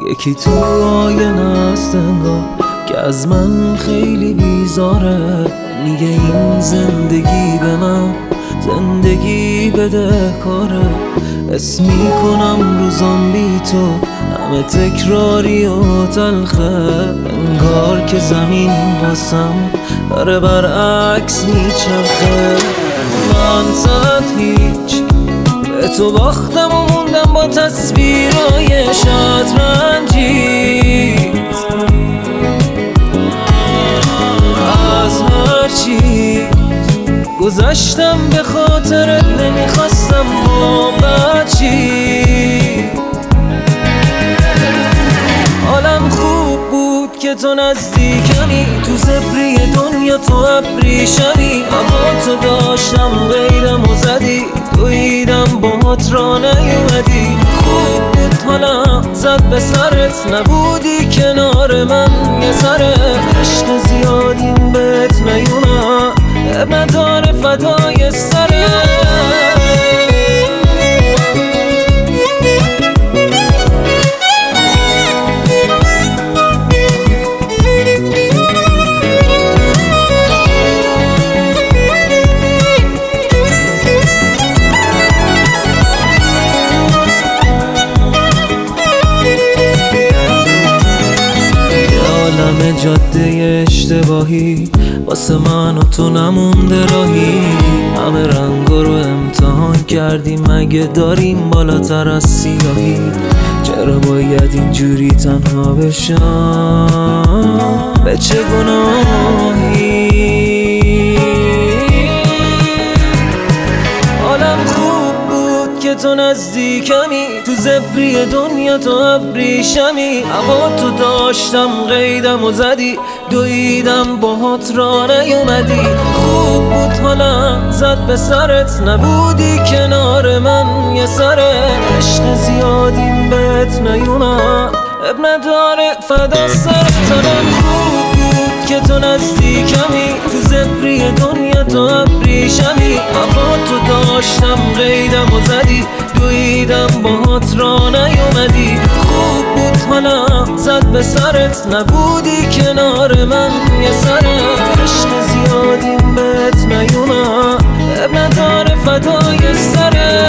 یکی تو آینه است انگار که از من خیلی بیزاره. میگه این زندگی به من زندگی بده کاره. اسم میکنم روزام بی تو همه تکراری و تلخه. انگار که زمین واسم داره برعکس میچرخه. من صد هیچ به تو باختم و موندم با تصویرهای شطرنجی. از هرچی گذشتم به خاطرت نمیخواستم محبت چی. حالم خوب بود که تو نزدیکمی، تو زبری دنیا تو ابریشمی. اما تو داشتم غیرم و زدی، دویدم باهات را نیومدی. خوب بود حالم زد به سرت، نبودی کنار من یه سره. عشق زیادیم بهت نیومد، اب نداره فدای سره. جاده اشتباهی واسه من و تو نمونده راهی. همه رنگا رو امتحان کردیم، مگه داریم بالاتر از سیاهی؟ چرا باید اینجوری تنها بشم؟ به چه گناهی؟ حالم خوب بود که تو نزدیکمی، تو زبری دنیا تو ابریشمی. اما تو داشتم قیدم و زدی، دویدم باهات را نیومدی. خوب بود حالم زد به سرت، نبودی کنار من یه سره. عشق زیادیم بهت نیومد، اب نداره فدا سرت. حالم خوب بود که تو نزدیکمی، تو زبری دنیا تو ابریشمی. اما تو داشتم قیدم و زدی، دویدم باهات را نیومدی. خوب بود حالم زد به سرت، نبودی کنار من یه سره. عشق زیادیم بهت نیومد، اب نداره فدای سره.